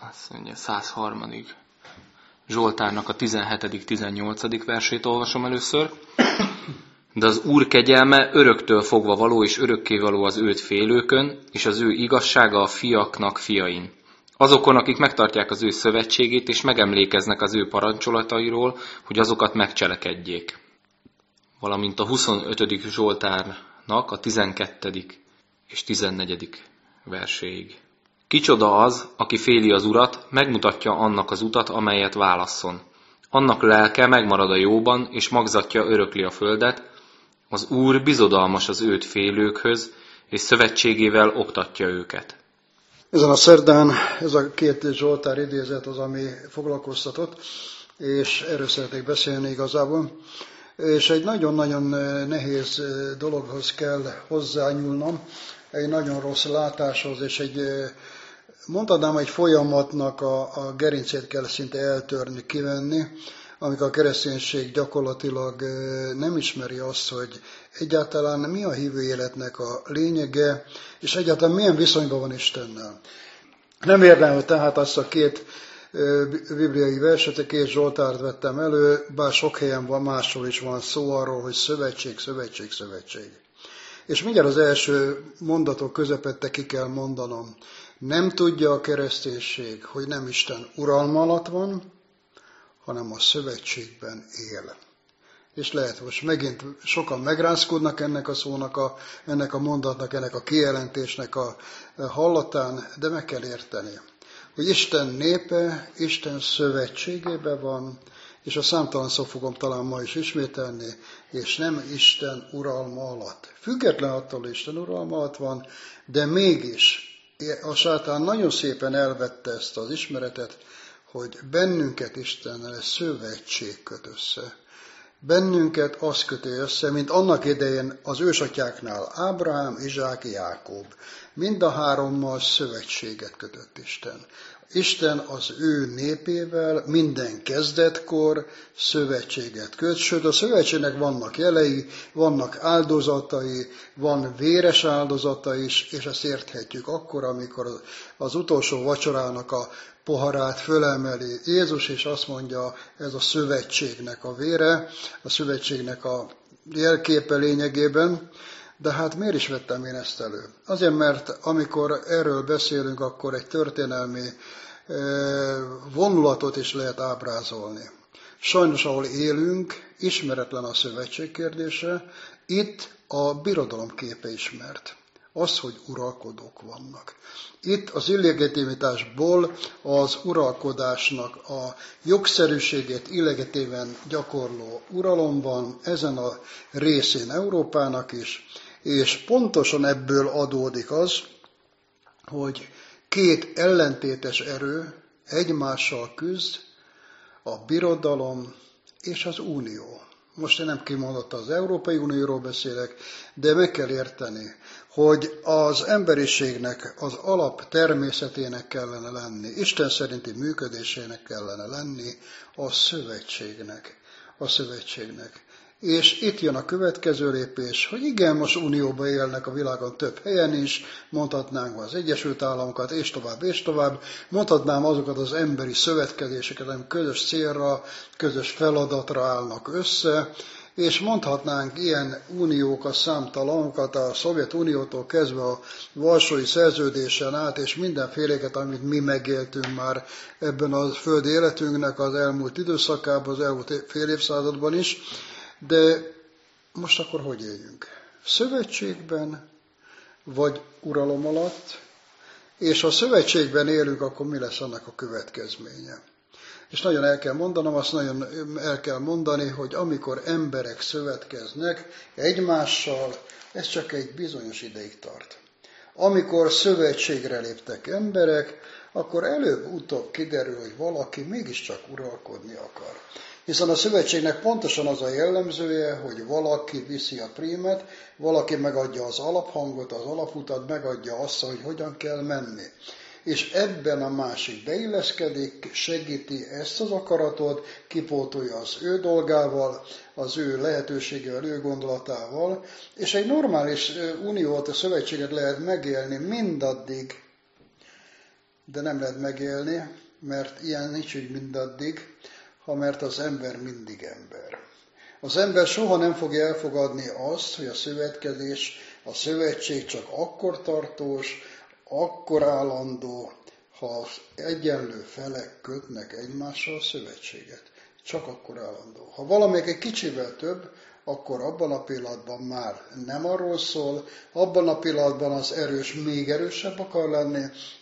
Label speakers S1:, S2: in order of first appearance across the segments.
S1: azt mondja, 103. Zsoltárnak a 17.-18. versét olvasom először. De az Úr kegyelme öröktől fogva való és örökkévaló az őt félőkön, és az ő igazsága a fiaknak fiain. Azokon, akik megtartják az ő szövetségét, és megemlékeznek az ő parancsolatairól, hogy azokat megcselekedjék. Valamint a 25. Zsoltárnak a 12. és 14. verséig. Kicsoda az, aki féli az Urat, megmutatja annak az utat, amelyet válasszon. Annak lelke megmarad a jóban, és magzatja örökli a földet. Az Úr bizodalmas az őt félőkhöz, és szövetségével oktatja őket.
S2: Ezen a szerdán ez a két Zsoltár idézet az, ami foglalkoztatott, és erről szeretnék beszélni igazából. És egy nagyon-nagyon nehéz dologhoz kell hozzányúlnom, egy nagyon rossz látáshoz, és mondhatnám, egy folyamatnak a gerincét kell szinte eltörni, kivenni, amikor a kereszténység gyakorlatilag nem ismeri azt, hogy egyáltalán mi a hívő életnek a lényege, és egyáltalán milyen viszonyban van Istennel. Nem érdemel tehát azt a két bibliai verset, a két Zsoltárt vettem elő, bár sok helyen van, máshol is van szó arról, hogy szövetség, szövetség, szövetség. És mindjárt az első mondatok közepette ki kell mondanom. Nem tudja a kereszténység, hogy nem Isten uralma alatt van, hanem a szövetségben él. És lehet, most megint sokan megrázkodnak ennek a szónak, ennek a mondatnak, ennek a kijelentésnek a hallatán, de meg kell érteni, hogy Isten népe, Isten szövetségében van, és a számtalanszor fogom talán ma is ismételni, és nem Isten uralma alatt. Független attól, hogy Isten uralma alatt van, de mégis a sátán nagyon szépen elvette ezt az ismeretet, hogy bennünket Istennel szövetség köt össze. Bennünket az köti össze, mint annak idején az ősatyáknál Ábrahám, Izsák, Jákob. Mind a hárommal szövetséget kötött Isten. Isten az ő népével minden kezdetkor szövetséget köt, sőt a szövetségnek vannak jelei, vannak áldozatai, van véres áldozata is, és ezt érthetjük akkor, amikor az utolsó vacsorának a poharát fölemeli Jézus, és azt mondja, ez a szövetségnek a vére, a szövetségnek a jelképe lényegében. De hát miért is vettem én ezt elő? Azért, mert amikor erről beszélünk, akkor egy történelmi vonulatot is lehet ábrázolni. Sajnos, ahol élünk, ismeretlen a szövetség kérdése, itt a birodalom képe ismert. Az, hogy uralkodók vannak. Itt az illegitimitásból az uralkodásnak a jogszerűségét illegitíven gyakorló uralom van, ezen a részén Európának is, és pontosan ebből adódik az, hogy két ellentétes erő egymással küzd, a birodalom és az unió. Most én nem kimondottan az Európai Unióról beszélek, de meg kell érteni, hogy az emberiségnek az alap természetének kellene lenni, Isten szerinti működésének kellene lenni a szövetségnek. És itt jön a következő lépés, hogy igen, most unióban élnek a világon több helyen is, mondhatnánk az Egyesült Államokat, és tovább, mondhatnám azokat az emberi szövetkezéseket, amik közös célra, közös feladatra állnak össze, és mondhatnánk ilyen uniókat, számtalanokat, a Szovjetuniótól kezdve a Varsói Szerződésen át, és mindenféléket, amit mi megéltünk már ebben a földi életünknek az elmúlt időszakában, az elmúlt fél évszázadban is. De most akkor hogy éljünk? Szövetségben, vagy uralom alatt? És ha szövetségben élünk, akkor mi lesz annak a következménye? És nagyon el kell mondani, hogy amikor emberek szövetkeznek egymással, ez csak egy bizonyos ideig tart. Amikor szövetségre léptek emberek, akkor előbb-utóbb kiderül, hogy valaki mégiscsak uralkodni akar. Hiszen a szövetségnek pontosan az a jellemzője, hogy valaki viszi a prímet, valaki megadja az alaphangot, az alaputat, megadja azt, hogy hogyan kell menni. És ebben a másik beilleszkedik, segíti ezt az akaratot, kipótolja az ő dolgával, az ő lehetőségével, ő gondolatával, és egy normális uniót, a szövetséget lehet megélni mindaddig, de nem lehet megélni, mert ilyen nincs úgy mindaddig, mert az ember mindig ember. Az ember soha nem fogja elfogadni azt, hogy a szövetkezés, a szövetség csak akkor tartós, akkor állandó, ha az egyenlő felek kötnek egymással szövetséget. Csak akkor állandó. Ha valamelyik egy kicsivel több, akkor abban a pillanatban már nem arról szól, abban a pillanatban az erős még erősebb akar lenni,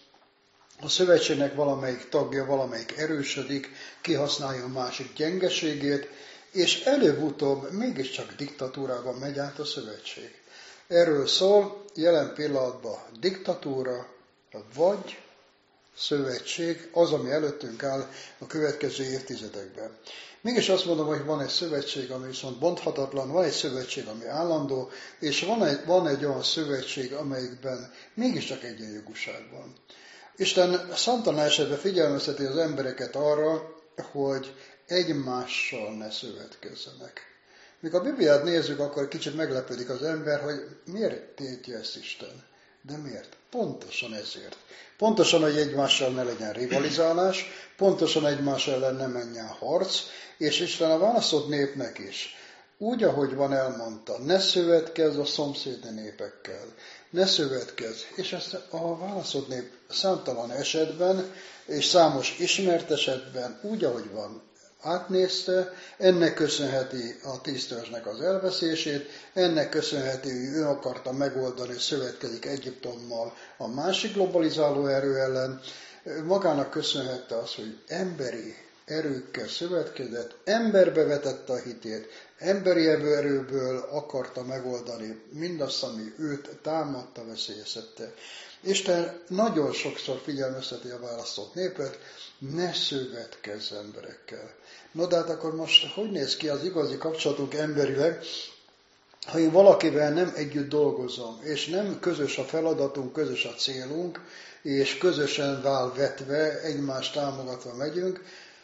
S2: a szövetségnek valamelyik tagja, valamelyik erősödik, kihasználja a másik gyengeségét, és előbb-utóbb mégiscsak diktatúrában megy át a szövetség. Erről szól jelen pillanatban diktatúra, vagy szövetség, az, ami előttünk áll a következő évtizedekben. Mégis azt mondom, hogy van egy szövetség, ami viszont bonthatatlan, van egy szövetség, ami állandó, és van egy olyan szövetség, amelyikben mégiscsak egyenjogúság van. Isten számtalan esetben figyelmezteti az embereket arra, hogy egymással ne szövetkezzenek. Mikor a Bibliát nézzük, akkor kicsit meglepődik az ember, hogy miért tiltja ezt Isten. De miért? Pontosan ezért. Pontosan, hogy egymással ne legyen rivalizálás, pontosan egymás ellen ne menjen harc, és Isten a választott népnek is úgy, ahogy van elmondta, ne szövetkezz a szomszéd népekkel, ne szövetkezz. És ezt a választott nép számtalan esetben, és számos ismert esetben úgy, ahogy van, átnézte, ennek köszönheti a 10 törzsnek az elveszését, ennek köszönheti, hogy ő akarta megoldani, hogy szövetkezik Egyiptommal a másik globalizáló erő ellen, magának köszönhette az, hogy emberi erőkkel szövetkezett, emberbe vetette a hitét, emberi erőből akarta megoldani mindazt, ami őt támadta, veszélyeztette. Isten nagyon sokszor figyelmezteti a választott népet, ne szövetkezz emberekkel. No, de hát akkor most hogy néz ki az igazi kapcsolatunk emberileg, ha én valakivel nem együtt dolgozom, és nem közös a feladatunk, közös a célunk, és közösen válvetve, egymást támogatva megyünk,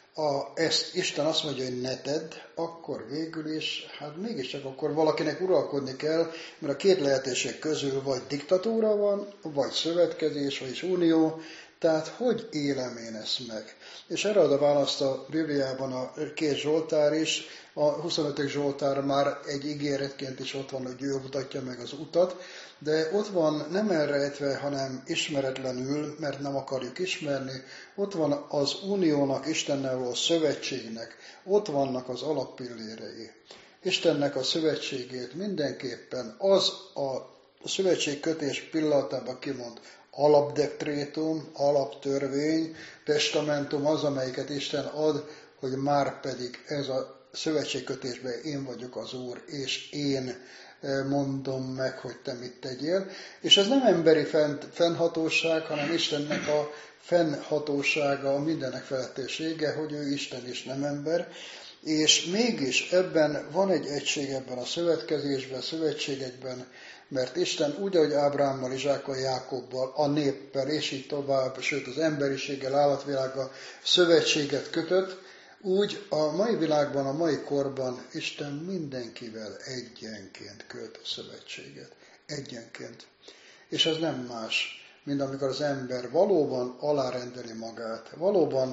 S2: ezt Isten azt mondja, hogy ne tedd, akkor végül is, hát mégiscsak akkor valakinek uralkodni kell, mert a két lehetőség közül vagy diktatúra van, vagy szövetkezés, vagy unió, tehát hogy élem én ezt meg? És erre ad a választ a Bibliában a 2 Zsoltár is, a 25. Zsoltár már egy ígéretként is ott van, hogy ő mutatja meg az utat, de ott van nem elrejtve, hanem ismeretlenül, mert nem akarjuk ismerni, ott van az uniónak, Istennel való szövetségnek, ott vannak az alappillérei. Istennek a szövetségét mindenképpen az a szövetségkötés pillanatában kimond, alapdekrétum, alaptörvény, testamentum az, amelyiket Isten ad, hogy már pedig ez a szövetségkötésben én vagyok az Úr, és én mondom meg, hogy te mit tegyél. És ez nem emberi fennhatóság, hanem Istennek a fennhatósága, a mindenek felettésége, hogy ő Isten és nem ember. És mégis ebben van egy egység ebben a szövetkezésben, szövetségekben, mert Isten úgy, ahogy Ábrámmal, Izsákkal, Jákobbal, a néppel, és így tovább, sőt az emberiséggel, állatvilággal szövetséget kötött, úgy a mai világban, a mai korban Isten mindenkivel egyenként köt szövetséget. Egyenként. És ez nem más, mint amikor az ember valóban alárendeli magát, valóban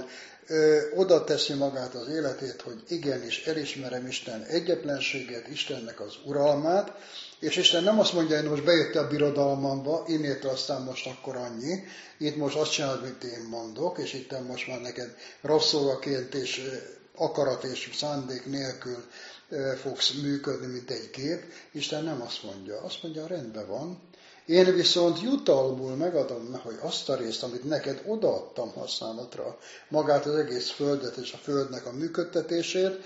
S2: oda teszi magát az életét, hogy igenis elismerem Isten egyetlenséget, Istennek az uralmát, és Isten nem azt mondja, hogy most bejöttél a birodalmamba, innétől aztán most akkor annyi, itt most azt csinálod, mint én mondok, és itt most már neked rabszolgaként és akarat és szándék nélkül fogsz működni, mint egy gép. Isten nem azt mondja, rendben van. Én viszont jutalmul megadom, hogy azt a részt, amit neked odaadtam használatra, magát az egész földet és a földnek a működtetését,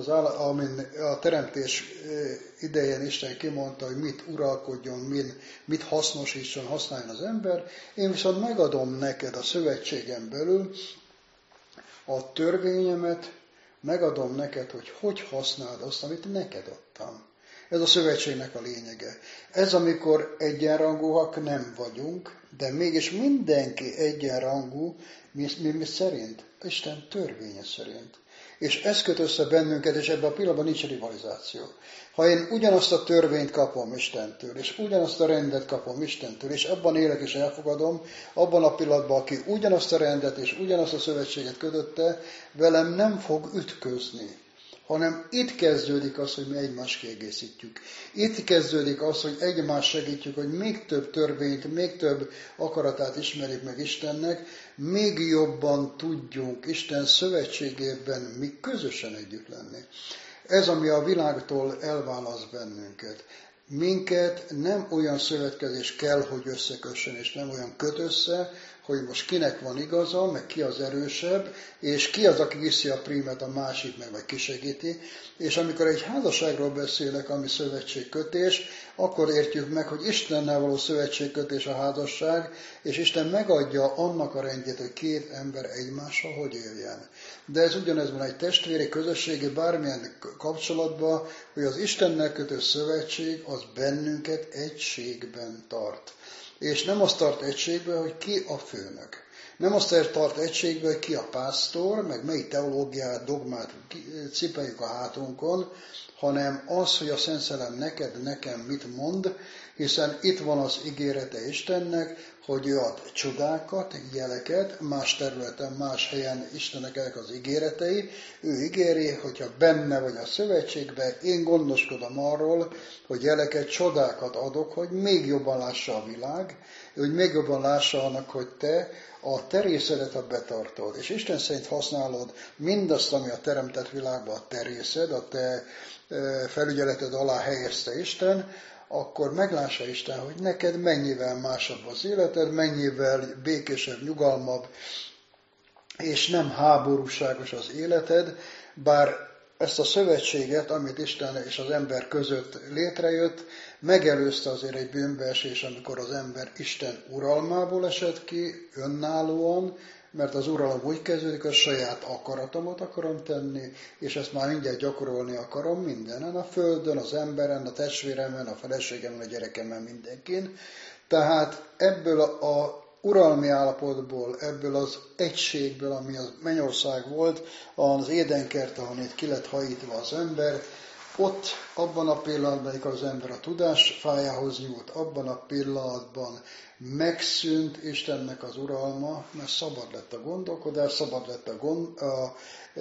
S2: amin a teremtés idején Isten kimondta, hogy mit uralkodjon, mit hasznosítson, használjon az ember, én viszont megadom neked a szövetségen belül a törvényemet, megadom neked, hogy használd azt, amit neked adtam. Ez a szövetségnek a lényege. Ez amikor egyenrangúak nem vagyunk, de mégis mindenki egyenrangú, mi szerint? Isten törvénye szerint. És ez köt össze bennünket, és ebben a pillanatban nincs rivalizáció. Ha én ugyanazt a törvényt kapom Istentől, és ugyanazt a rendet kapom Istentől, és abban élek és elfogadom, abban a pillanatban, aki ugyanazt a rendet és ugyanazt a szövetséget kötötte, velem nem fog ütközni. Hanem itt kezdődik az, hogy mi egymást kiegészítjük. Itt kezdődik az, hogy egymást segítjük, hogy még több törvényt, még több akaratát ismerjük meg Istennek, még jobban tudjunk Isten szövetségében mi közösen együtt lenni. Ez, ami a világtól elválaszt bennünket. Minket nem olyan szövetkezés kell, hogy összekössön, és nem olyan köt össze, hogy most kinek van igaza, meg ki az erősebb, és ki az, aki viszi a prímet, a másik meg, vagy kisegíti. És amikor egy házasságról beszélek, ami szövetségkötés, akkor értjük meg, hogy Istennel való szövetségkötés a házasság, és Isten megadja annak a rendjét, hogy két ember egymással hogy éljen. De ez ugyanez van egy testvéri, közösségi, bármilyen kapcsolatban, hogy az Istennel kötött szövetség az bennünket egységben tart. És nem azt tart egységben, hogy ki a főnök. Nem azt tart egységben, hogy ki a pásztor, meg melyik teológiát, dogmát cipeljük a hátunkon, hanem az, hogy a Szent Szellem neked, nekem mit mond, hiszen itt van az ígérete Istennek, hogy ő ad csodákat, jeleket, más területen, más helyen Istennek ezek az ígéretei. Ő ígéri, hogyha benne vagy a szövetségben, én gondoskodom arról, hogy jeleket, csodákat adok, hogy még jobban lássa a világ, hogy még jobban lássa annak, hogy te a terészedet a betartod. És Isten szerint használod mindazt, ami a teremtett világban a terészed, a te felügyeleted alá helyezte Isten, akkor meglássa Isten, hogy neked mennyivel másabb az életed, mennyivel békésebb, nyugalmabb, és nem háborúságos az életed, bár ezt a szövetséget, amit Isten és az ember között létrejött, megelőzte azért egy bűnbeesés, amikor az ember Isten uralmából esett ki, önállóan, mert az uralom úgy kezdődik, hogy saját akaratomat akarom tenni, és ezt már mindjárt gyakorolni akarom mindenen, a földön, az emberen, a testvéremen, a feleségemen, a gyerekemen, mindenkin. Tehát ebből a uralmi állapotból, ebből az egységből, ami a mennyország volt, az édenkert, ahonnét ki lett hajítva az ember, ott, abban a pillanatban, amikor az ember a tudás fájához nyúlt, abban a pillanatban megszűnt Istennek az uralma, mert szabad lett a gondolkodás, szabad lett a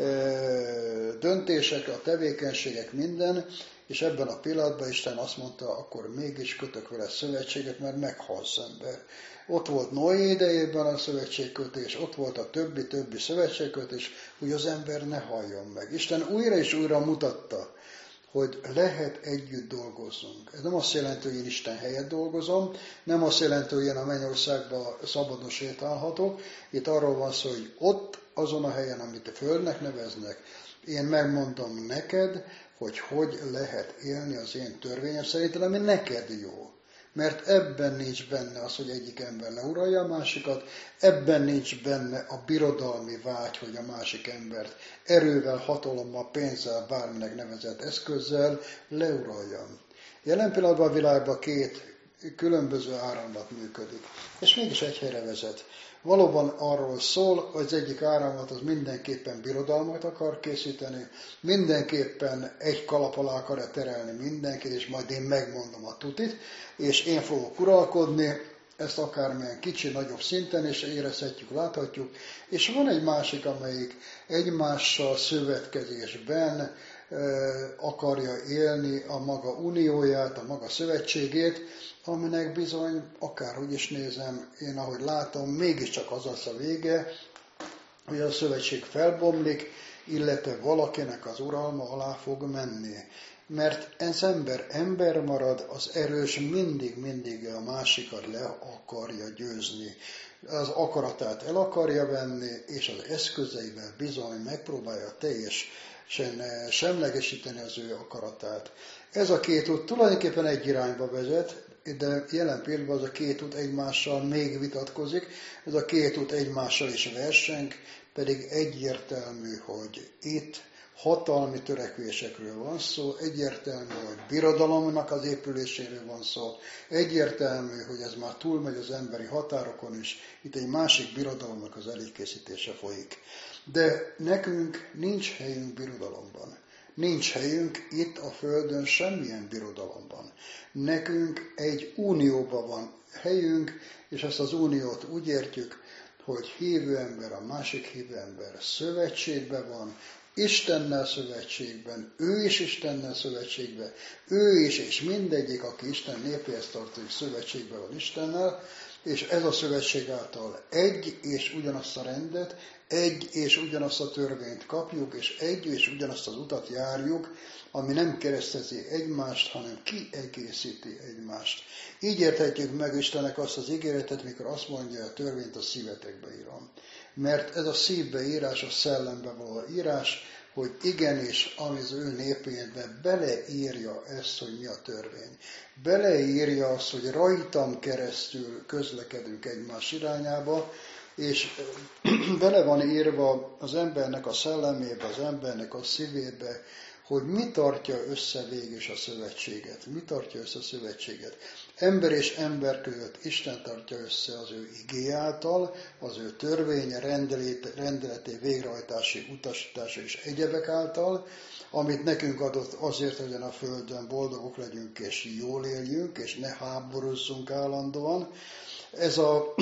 S2: döntések, a tevékenységek, minden, és ebben a pillanatban Isten azt mondta, akkor mégis kötök vele szövetséget, mert meghalsz ember. Ott volt Noé idejében a szövetségkötés, ott volt a többi szövetségkötés, hogy az ember ne halljon meg. Isten újra és újra mutatta, hogy lehet együtt dolgoznunk. Ez nem azt jelenti, hogy én Isten helyett dolgozom, nem azt jelenti, hogy én a mennyországban szabadon sétálhatok. Itt arról van szó, hogy ott, azon a helyen, amit a földnek neveznek, én megmondom neked, hogy lehet élni az én törvényem szerint, ami neked jó. Mert ebben nincs benne az, hogy egyik ember leuralja a másikat, ebben nincs benne a birodalmi vágy, hogy a másik embert erővel, hatalommal, pénzzel, bárminek nevezett eszközzel leuraljam. Jelen pillanatban a világban két különböző áramlat működik, és mégis egy helyre vezet. Valóban arról szól, hogy az egyik áramlat az mindenképpen birodalmat akar készíteni, mindenképpen egy kalap alá akar terelni mindenkit, és majd én megmondom a tutit, és én fogok uralkodni, ezt akármilyen kicsi, nagyobb szinten, és érezhetjük, láthatjuk. És van egy másik, amelyik egymással szövetkezésben akarja élni a maga unióját, a maga szövetségét, aminek bizony, akárhogy is nézem, én ahogy látom, mégiscsak az lesz a vége, hogy a szövetség felbomlik, illetve valakinek az uralma alá fog menni. Mert ez ember marad, az erős mindig a másikat le akarja győzni. Az akaratát el akarja venni, és az eszközeivel bizony megpróbálja teljesen semlegesíteni az ő akaratát. Ez a két út tulajdonképpen egy irányba vezet, de jelen pillanatban az a két út egymással még vitatkozik, ez a két út egymással is verseng, pedig egyértelmű, hogy itt hatalmi törekvésekről van szó, egyértelmű, hogy birodalomnak az épüléséről van szó, egyértelmű, hogy ez már túlmegy az emberi határokon is, itt egy másik birodalomnak az előkészítése folyik. De nekünk nincs helyünk birodalomban. Nincs helyünk itt a Földön semmilyen birodalomban. Nekünk egy unióban van helyünk, és ezt az uniót úgy értjük, hogy hívő ember, a másik hívő ember szövetségben van, Istennel szövetségben, ő is Istennel szövetségben, ő is, és mindegyik, aki Isten népéhez tartozik, szövetségben van Istennel, és ez a szövetség által egy és ugyanazt a rendet, egy és ugyanazt a törvényt kapjuk, és egy és ugyanazt az utat járjuk, ami nem keresztezi egymást, hanem kiegészíti egymást. Így érthetjük meg Istennek azt az ígéretet, mikor azt mondja, a törvényt a szívetekbe írom. Mert ez a szívbe írás, a szellembe való írás, hogy igenis, ami az ő népébe beleírja ezt, hogy mi a törvény. Beleírja azt, hogy rajtam keresztül közlekedünk egymás irányába, és bele van írva az embernek a szellemébe, az embernek a szívébe, hogy mi tartja össze végig a szövetséget. Mi tartja össze a szövetséget? Ember és ember között Isten tartja össze az ő igé által, az ő törvénye, rendeleté, végrehajtási, utasítása és egyebek által, amit nekünk adott azért, hogy a Földön boldogok legyünk és jól éljünk, és ne háborúzzunk állandóan. Ez a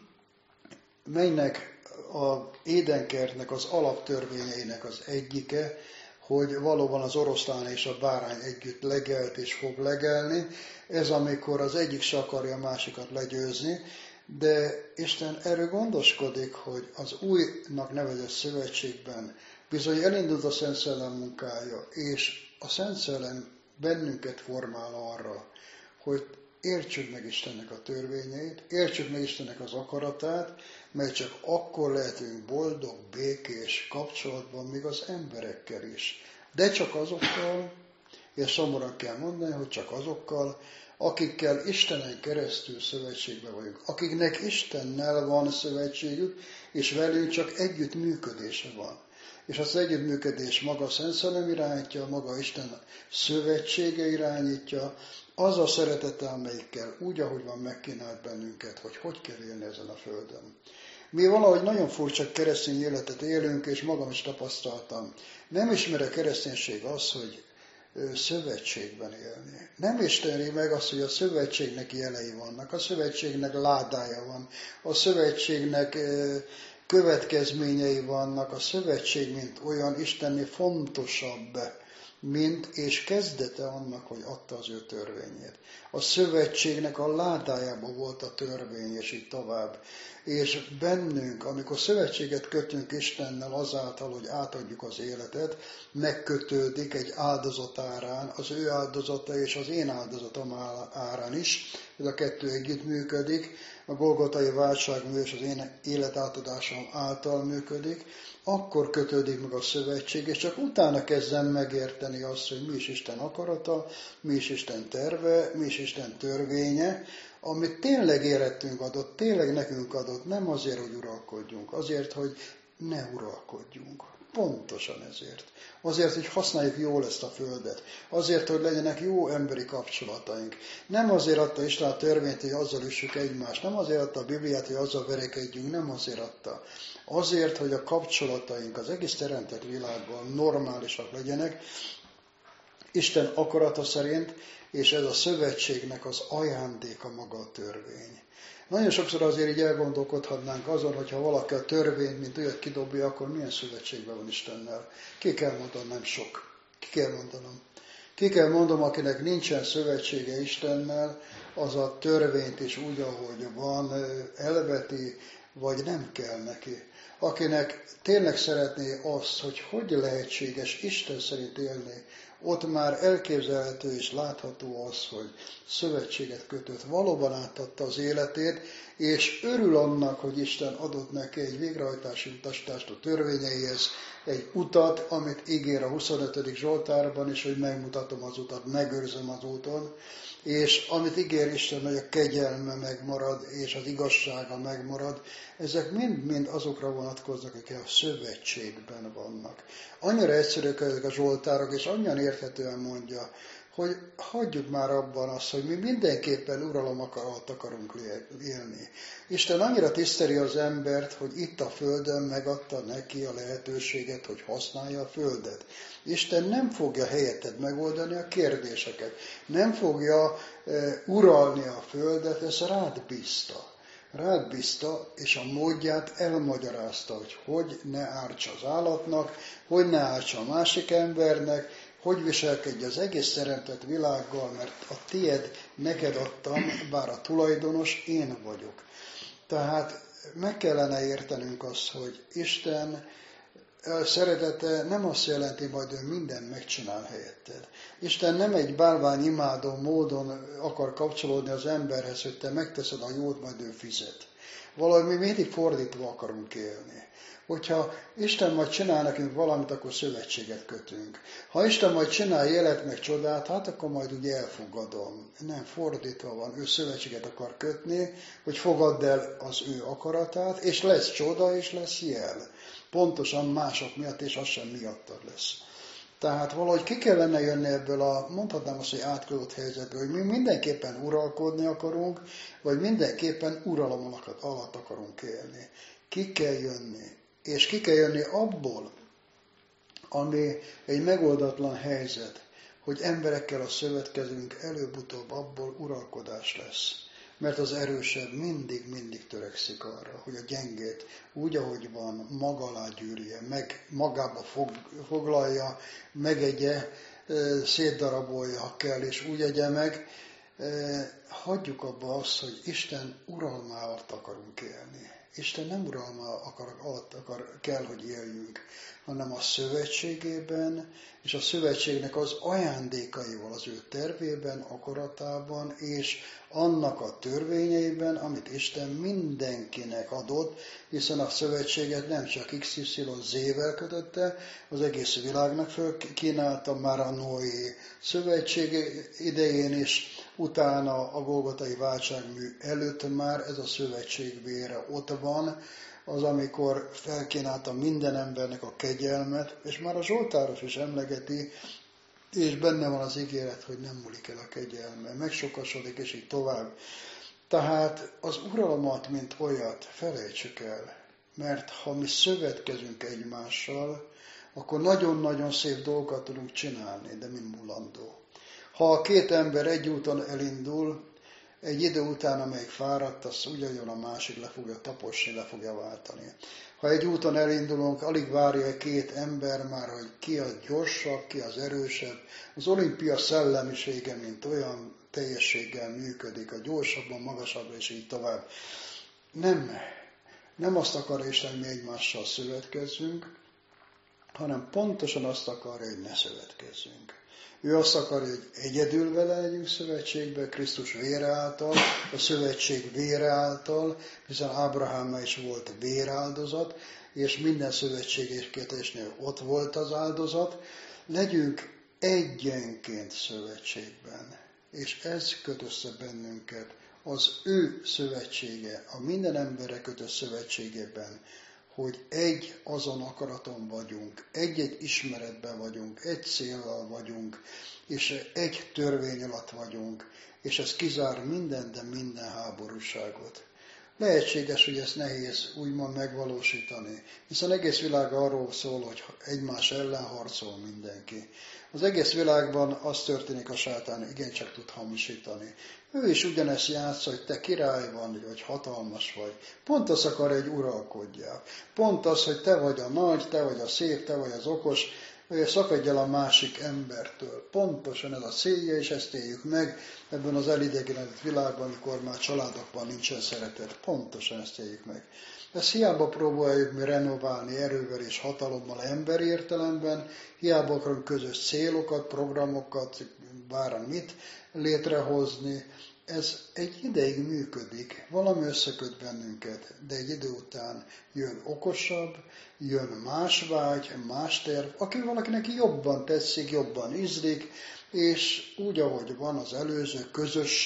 S2: melynek a Édenkertnek az alaptörvényeinek az egyike, hogy valóban az oroszlán és a bárány együtt legelt és fog legelni. Ez amikor az egyik se akarja a másikat legyőzni, de Isten erről gondoskodik, hogy az újnak nevezett szövetségben bizony elindult a Szent Szellem munkája, és a Szent Szellem bennünket formál arra, hogy értsük meg Istennek a törvényeit, értsük meg Istennek az akaratát, mert csak akkor lehetünk boldog, békés kapcsolatban még az emberekkel is. De csak azokkal, és szomorúan kell mondani, hogy csak azokkal, akikkel Istenen keresztül szövetségben vagyunk, akiknek Istennel van szövetségük, és velünk csak együttműködése van. És az együttműködés maga a Szent Szellem irányítja, maga Isten szövetsége irányítja, az a szeretete, amelyikkel úgy, ahogy van, megkínált bennünket, hogy hogy kell élni ezen a földön. Mi valahogy nagyon furcsa keresztény életet élünk, és magam is tapasztaltam. Nem ismer a kereszténység az, hogy szövetségben élni. Nem ismeri meg azt, hogy a szövetségnek jelei vannak, a szövetségnek ládája van, a szövetségnek következményei vannak, a szövetség, mint olyan istenné fontosabb, mint és kezdete annak, hogy adta az ő törvényét. A szövetségnek a ládájában volt a törvény, és így tovább. És bennünk, amikor szövetséget kötünk Istennel azáltal, hogy átadjuk az életet, megkötődik egy áldozat árán, az ő áldozata és az én áldozatom árán is. Ez a kettő együtt működik, a golgotai váltságmű és az én életátadásom által működik, akkor kötődik meg a szövetség, és csak utána kezdem megérteni azt, hogy mi is Isten akarata, mi is Isten terve, mi is Isten törvénye, amit tényleg életünk adott, tényleg nekünk adott, nem azért, hogy uralkodjunk, azért, hogy ne uralkodjunk. Pontosan ezért. Azért, hogy használjuk jól ezt a földet. Azért, hogy legyenek jó emberi kapcsolataink. Nem azért adta Isten a törvényt, hogy azzal üssük egymást. Nem azért adta a Bibliát, hogy azzal verekedjünk. Nem azért adta. Azért, hogy a kapcsolataink az egész teremtett világban normálisak legyenek, Isten akarata szerint, és ez a szövetségnek az ajándéka maga a törvény. Nagyon sokszor azért így elgondolkodhatnánk azon, hogyha valaki a törvényt, mint olyat kidobja, akkor milyen szövetségben van Istennel. Ki kell mondanom, nem sok. Ki kell mondanom, akinek nincsen szövetsége Istennel, az a törvényt is úgy, ahogy van, elveti, vagy nem kell neki. Akinek tényleg szeretné azt, hogy lehetséges Isten szerint élni, ott már elképzelhető és látható az, hogy szövetséget kötött, valóban átadta az életét, és örül annak, hogy Isten adott neki egy végrehajtási utasítást a törvényeihez, egy utat, amit ígér a 25. Zsoltárban is, hogy megmutatom az utat, megőrzöm az úton, és amit ígér Isten, hogy a kegyelme megmarad, és az igazsága megmarad, ezek mind-mind azokra azokra vonatkoznak, akik a szövetségben vannak. Annyira egyszerűek ezek a zsoltárok, és annyian érthetően mondja, hogy hagyjuk már abban azt, hogy mi mindenképpen uralom alatt akarunk élni. Isten annyira tiszteli az embert, hogy itt a földön megadta neki a lehetőséget, hogy használja a földet. Isten nem fogja helyetted megoldani a kérdéseket, nem fogja uralni a földet, ez rád bízta, és a módját elmagyarázta, hogy ne árts az állatnak, hogy ne árts a másik embernek, hogy viselkedj az egész teremtett világgal, mert a tied neked adtam, bár a tulajdonos én vagyok. Tehát meg kellene értenünk azt, hogy Isten szeretete nem azt jelenti, majd ő mindent megcsinál helyetted. Isten nem egy bálványimádó módon akar kapcsolódni az emberhez, hogy te megteszed a jót, majd ő fizet. Valahogy mi mindig fordítva akarunk élni. Hogyha Isten majd csinál nekünk valamit, akkor szövetséget kötünk. Ha Isten majd csinál jelet meg csodát, hát akkor majd úgy elfogadom. Nem, fordítva van, ő szövetséget akar kötni, hogy fogadd el az ő akaratát, és lesz csoda, és lesz jel. Pontosan mások miatt, és az sem miattad lesz. Tehát valahogy ki kellene jönni ebből mondhatnám azt, hogy átkodott helyzetből, hogy mi mindenképpen uralkodni akarunk, vagy mindenképpen uralom alatt akarunk élni. Ki kell jönni. És ki kell jönni abból, ami egy megoldatlan helyzet, hogy emberekkel szövetkezünk, előbb-utóbb abból uralkodás lesz. Mert az erősebb mindig törekszik arra, hogy a gyengét úgy, ahogy van, maga alá gyűrje, meg magába foglalja, megegye, szétdarabolja, ha kell, és úgy egye meg. Hagyjuk abba azt, hogy Isten uralma alatt akarunk élni. Isten nem uralma alatt kell, hogy éljünk, hanem a szövetségében, és a szövetségnek az ajándékaival, az ő tervében, akaratában, és annak a törvényeiben, amit Isten mindenkinek adott, hiszen a szövetséget nem csak XYZ-vel kötötte, az egész világnak fölkínálta már a Noé szövetség idején is, utána a Golgotai váltságmű előtt már ez a szövetség vére ott van, az, amikor felkínálta minden embernek a kegyelmet, és már a Zsoltáros is emlegeti, és benne van az ígéret, hogy nem múlik el a kegyelme, megsokasodik, és így tovább. Tehát az uralmat, mint olyat, felejtsük el, mert ha mi szövetkezünk egymással, akkor nagyon-nagyon szép dolgokat tudunk csinálni, de mind mulandó. Ha a két ember egy úton elindul, egy idő után, amelyik fáradt, az ugyanolyan a másik le fogja taposni, le fogja váltani. Ha egy úton elindulunk, alig várja két ember már, hogy ki az gyorsabb, ki az erősebb. Az olimpia szellemisége, mint olyan teljességgel működik, a gyorsabban, magasabbra, és így tovább. Nem azt akar Isten, hogy mi egymással szövetkezzünk, hanem pontosan azt akarja, hogy ne szövetkezzünk. Ő azt akarja, hogy egyedül vele legyünk szövetségbe, Krisztus vére által, a szövetség vére által, hiszen Ábrahámnál is volt véráldozat, és minden szövetségeskötésnél ott volt az áldozat. Legyünk egyenként szövetségben, és ez köt össze bennünket, az ő szövetsége, a minden emberre kötött szövetségében, hogy egy azon akaraton vagyunk, egy ismeretben vagyunk, egy céllal vagyunk, és egy törvény alatt vagyunk, és ez kizár minden, de minden háborúságot. Lehetséges, hogy ezt nehéz úgymond megvalósítani, hiszen egész világ arról szól, hogy egymás ellen harcol mindenki. Az egész világban az történik, a sátán igencsak tud hamisítani. Ő is ugyanezt játsza, hogy te király vagy, vagy hatalmas vagy. Pont azt akar, hogy uralkodjál. Pont az, hogy te vagy a nagy, te vagy a szép, te vagy az okos, hogy szakadj el a másik embertől. Pontosan ez a célja, és ezt éljük meg ebben az elidegenedett világban, amikor már családokban nincsen szeretet. Pontosan ezt éljük meg. Ezt hiába próbáljuk mi renoválni erővel és hatalommal emberi értelemben, hiába akarunk közös célokat, programokat, bármit létrehozni. Ez egy ideig működik, valami összeköt bennünket, de egy idő után jön okosabb, jön más vágy, más terv, aki valakinek jobban tetszik, jobban ízlik, és úgy, ahogy van az előző közös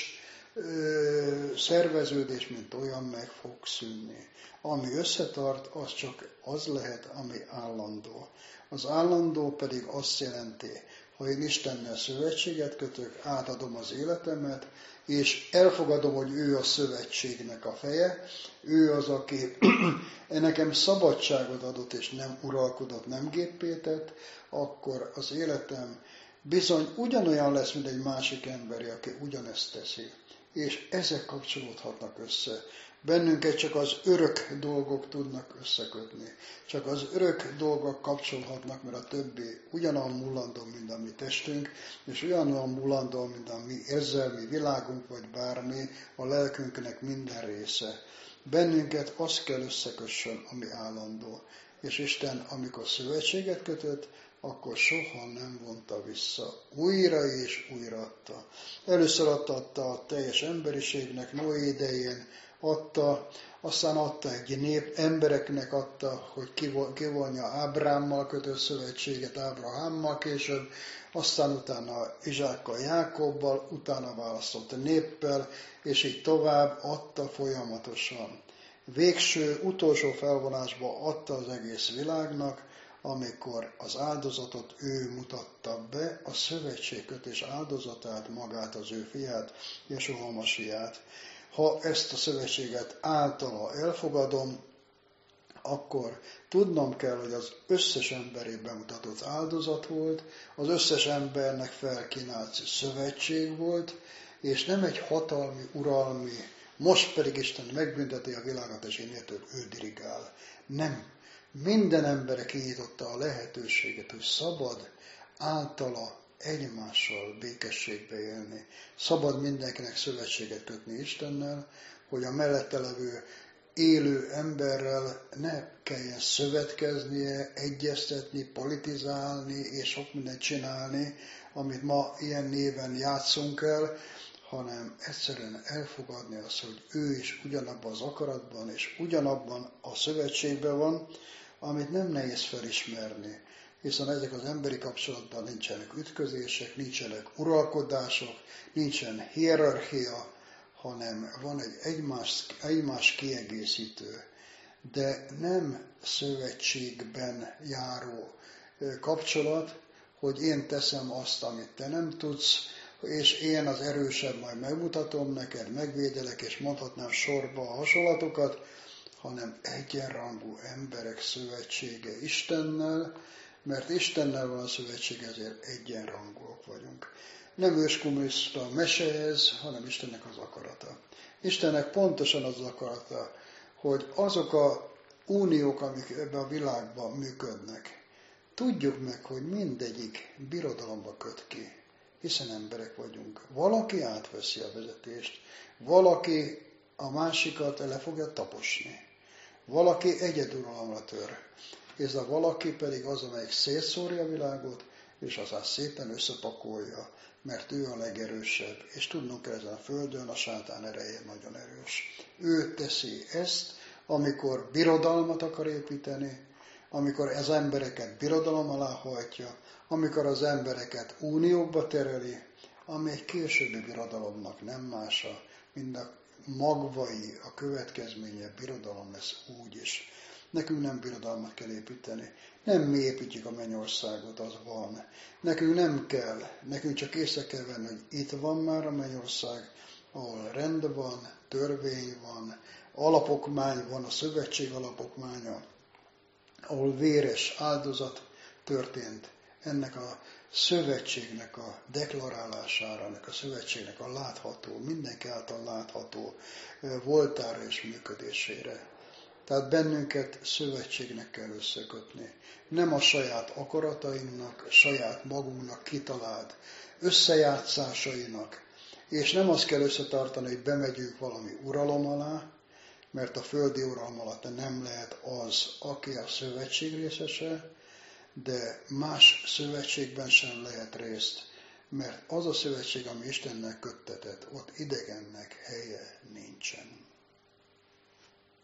S2: szerveződés, mint olyan meg fog szűnni. Ami összetart, az csak az lehet, ami állandó. Az állandó pedig azt jelenti, hogy én Istennel szövetséget kötök, átadom az életemet, és elfogadom, hogy ő a szövetségnek a feje, ő az, aki nekem szabadságot adott, és nem uralkodott, nem géppétett, akkor az életem bizony ugyanolyan lesz, mint egy másik emberi, aki ugyanezt teszi. És ezek kapcsolódhatnak össze. Bennünket csak az örök dolgok tudnak összekötni. Csak az örök dolgok kapcsolhatnak, mert a többi ugyanolyan mullandó, mint a mi testünk, és ugyanolyan mullandó, mint a mi érzelmi világunk, vagy bármi, a lelkünknek minden része. Bennünket az kell összekössön, ami állandó. És Isten, amikor szövetséget kötött, akkor soha nem vonta vissza. Újra és újra adta. Először adta a teljes emberiségnek, Noé idején adta, aztán adta egy nép, embereknek adta, hogy kivonja Ábrámmal kötött szövetséget, Ábrahámmal később, aztán utána Izsákkal, Jákobbal, utána választott a néppel, és így tovább adta folyamatosan. Végső, utolsó felvonásba adta az egész világnak, amikor az áldozatot ő mutatta be, a szövetségkötés áldozatát, magát, az ő fiát, Jesúa Masiát. Ha ezt a szövetséget általa elfogadom, akkor tudnom kell, hogy az összes emberé bemutatott áldozat volt, az összes embernek felkínált szövetség volt, és nem egy hatalmi, uralmi, most pedig Isten megbünteti a világot, és innentől ő dirigál. Nem. Minden emberre kinyitotta a lehetőséget, hogy szabad általa egymással békességbe élni. Szabad mindenkinek szövetséget kötni Istennel, hogy a mellette levő élő emberrel ne kelljen szövetkeznie, egyeztetni, politizálni és sok mindent csinálni, amit ma ilyen néven játszunk el, hanem egyszerűen elfogadni azt, hogy ő is ugyanabban az akaratban és ugyanabban a szövetségben van, amit nem nehéz felismerni, hiszen ezek az emberi kapcsolatban nincsenek ütközések, nincsenek uralkodások, nincsen hierarchia, hanem van egy egymás kiegészítő, de nem szövetségben járó kapcsolat, hogy én teszem azt, amit te nem tudsz, és én az erősebb majd megmutatom neked, megvédelek, és mondhatnám sorba a hasonlatokat, hanem egyenrangú emberek szövetsége Istennel, mert Istennel van a szövetség, ezért egyenrangúak vagyunk. Nem őskommunista mese ez, hanem Istennek az akarata. Istennek pontosan az akarata, hogy azok a uniók, amik ebben a világban működnek, tudjuk meg, hogy mindegyik birodalomba köt ki, hiszen emberek vagyunk. Valaki átveszi a vezetést, valaki a másikat le fogja taposni. Valaki egyeduralomra tör, és a valaki pedig az, amelyik szétszórja a világot, és aztán szépen összepakolja, mert ő a legerősebb, és tudnunk kell ezen a földön, a sátán ereje nagyon erős. Ő teszi ezt, amikor birodalmat akar építeni, amikor az embereket birodalom alá hajtja, amikor az embereket uniókba tereli, ami egy későbbi birodalomnak nem mása, mint a magvai, a következménye birodalom lesz úgy is. Nekünk nem birodalmat kell építeni. Nem mi építjük a mennyországot, az van. Nekünk nem kell. Nekünk csak észre kell venni, hogy itt van már a mennyország, ahol rend van, törvény van, alapokmány van, a szövetség alapokmánya, ahol véres áldozat történt. Ennek a szövetségnek a deklarálására, ennek a szövetségnek a látható, mindenki által látható voltára és működésére. Tehát bennünket szövetségnek kell összekötni. Nem a saját akaratainknak, saját magunknak kitalált összejátszásainak. És nem azt kell összetartani, hogy bemegyünk valami uralom alá, mert a földi uralom alatt nem lehet az, aki a szövetség részese, de más szövetségben sem lehet részt, mert az a szövetség, ami Istennek köttetett, ott idegennek helye nincsen.